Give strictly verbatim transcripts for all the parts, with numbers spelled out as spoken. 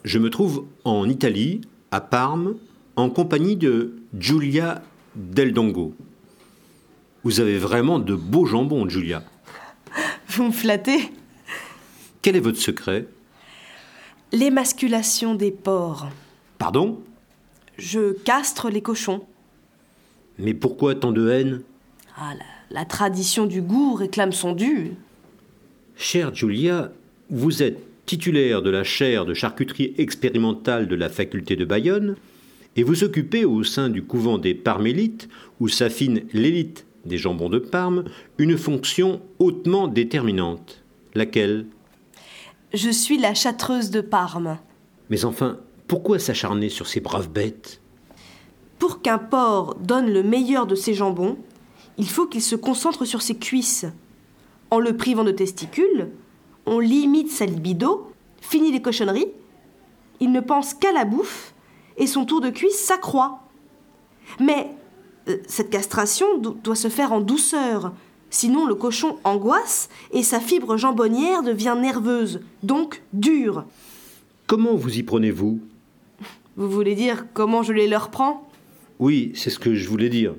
Je me trouve en Italie, à Parme, en compagnie de Giulia Del Dongo. Vous avez vraiment de beaux jambons, Giulia. Vous me flattez. Quel est votre secret? L'émasculation des porcs. Pardon? Je castre les cochons. Mais pourquoi tant de haine? Ah, la, la tradition du goût réclame son dû. Chère Giulia, vous êtes titulaire de la chaire de charcuterie expérimentale de la faculté de Bayonne et vous occupez au sein du couvent des Parmélites, où s'affine l'élite des jambons de Parme, une fonction hautement déterminante. Laquelle? Je suis la châtreuse de Parme. Mais enfin, pourquoi s'acharner sur ces braves bêtes? Pour qu'un porc donne le meilleur de ses jambons, il faut qu'il se concentre sur ses cuisses. En le privant de testicules, on limite sa libido, finit les cochonneries, il ne pense qu'à la bouffe et son tour de cuisse s'accroît. Mais euh, cette castration do- doit se faire en douceur, sinon le cochon angoisse et sa fibre jambonnière devient nerveuse, donc dure. Comment vous y prenez-vous? Vous voulez dire comment je les leur prends? Oui, c'est ce que je voulais dire.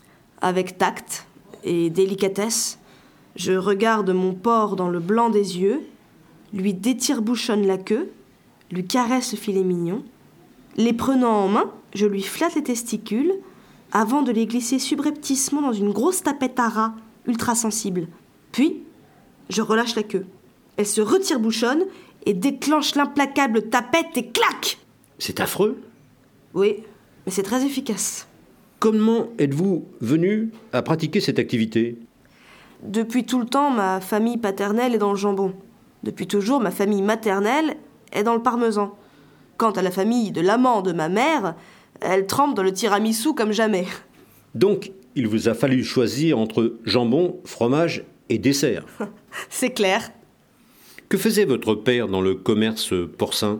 Avec tact et délicatesse, je regarde mon porc dans le blanc des yeux, lui détire-bouchonne la queue, lui caresse le filet mignon. Les prenant en main, je lui flatte les testicules avant de les glisser subrepticement dans une grosse tapette à rat, ultra sensible. Puis, je relâche la queue. Elle se retire-bouchonne et déclenche l'implacable tapette et clac! C'est affreux. Oui, mais c'est très efficace. Comment êtes-vous venu à pratiquer cette activité? Depuis tout le temps, ma famille paternelle est dans le jambon. Depuis toujours, ma famille maternelle est dans le parmesan. Quant à la famille de l'amant de ma mère, elle trempe dans le tiramisu comme jamais. Donc, il vous a fallu choisir entre jambon, fromage et dessert. C'est clair. Que faisait votre père dans le commerce porcin?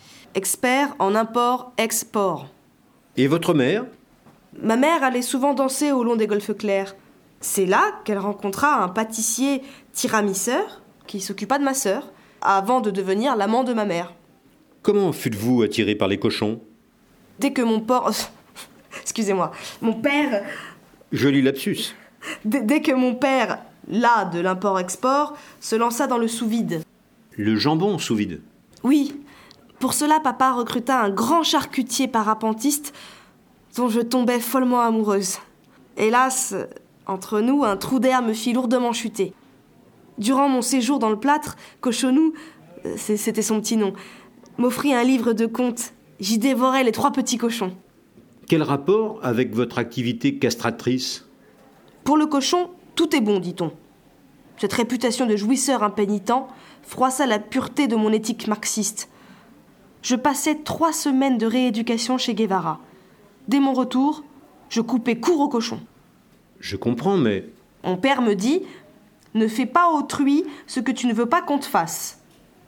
Expert en import-export. Et votre mère? Ma mère allait souvent danser au long des golfes clairs. C'est là qu'elle rencontra un pâtissier tiramisseur qui s'occupa de ma sœur, avant de devenir l'amant de ma mère. Comment fûtes-vous attiré par les cochons? Dès que mon porc... Excusez-moi. Mon père... Joli lapsus. D- dès que mon père, là de l'import-export, se lança dans le sous-vide. Le jambon sous vide. Oui, pour cela papa recruta un grand charcutier parapentiste dont je tombais follement amoureuse. Hélas, entre nous, un trou d'air me fit lourdement chuter. Durant mon séjour dans le plâtre, Cochonou, c'est- c'était son petit nom, m'offrit un livre de contes. J'y dévorais les trois petits cochons. Quel rapport avec votre activité castratrice? Pour le cochon, tout est bon, dit-on. Cette réputation de jouisseur impénitent froissa la pureté de mon éthique marxiste. Je passais trois semaines de rééducation chez Guevara. Dès mon retour, je coupais court au cochon. Je comprends, mais... Mon père me dit « Ne fais pas autrui ce que tu ne veux pas qu'on te fasse ».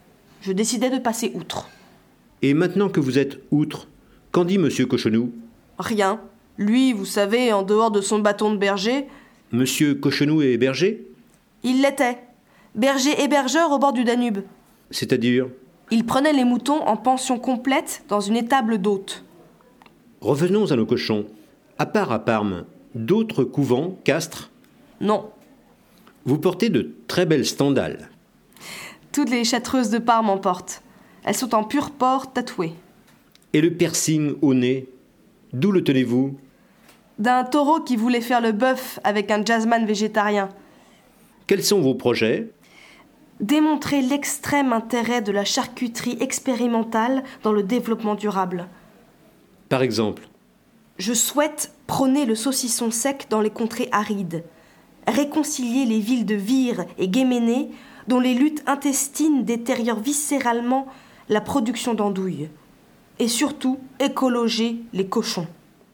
Je décidai de passer outre. Et maintenant que vous êtes outre, qu'en dit Monsieur Cochonou? Rien. Lui, vous savez, en dehors de son bâton de berger, Monsieur Cochonou est berger? il l'était. Berger hébergeur au bord du Danube. C'est-à-dire? Il prenait les moutons en pension complète dans une étable d'hôtes. Revenons à nos cochons. À part à Parme, d'autres couvents castrent? Non. Vous portez de très belles standales. Toutes les châtreuses de Parme en portent. Elles sont en pur porc tatoué. Et le piercing au nez, d'où le tenez-vous? D'un taureau qui voulait faire le bœuf avec un jazzman végétarien. Quels sont vos projets? Démontrer l'extrême intérêt de la charcuterie expérimentale dans le développement durable. Par exemple? Je souhaite prôner le saucisson sec dans les contrées arides. Réconcilier les villes de Vire et Guéméné dont les luttes intestines détériorent viscéralement la production d'andouilles. Et surtout, écologer les cochons.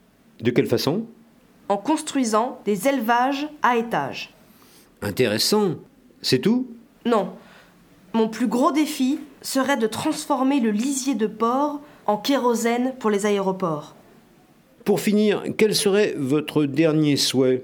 De quelle façon? En construisant des élevages à étages. Intéressant. C'est tout? Non. Mon plus gros défi serait de transformer le lisier de porc en kérosène pour les aéroports. Pour finir, quel serait votre dernier souhait?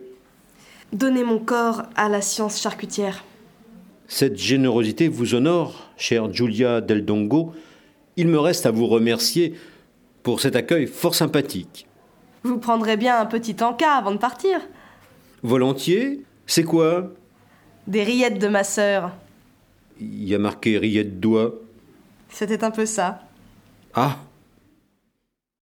Donner mon corps à la science charcutière. Cette générosité vous honore, chère Giulia Del Dongo, Il me reste à vous remercier pour cet accueil fort sympathique. Vous prendrez bien un petit encas avant de partir. Volontiers. C'est quoi? Des rillettes de ma sœur. Il y a marqué rillettes d'oie. C'était un peu ça. Ah!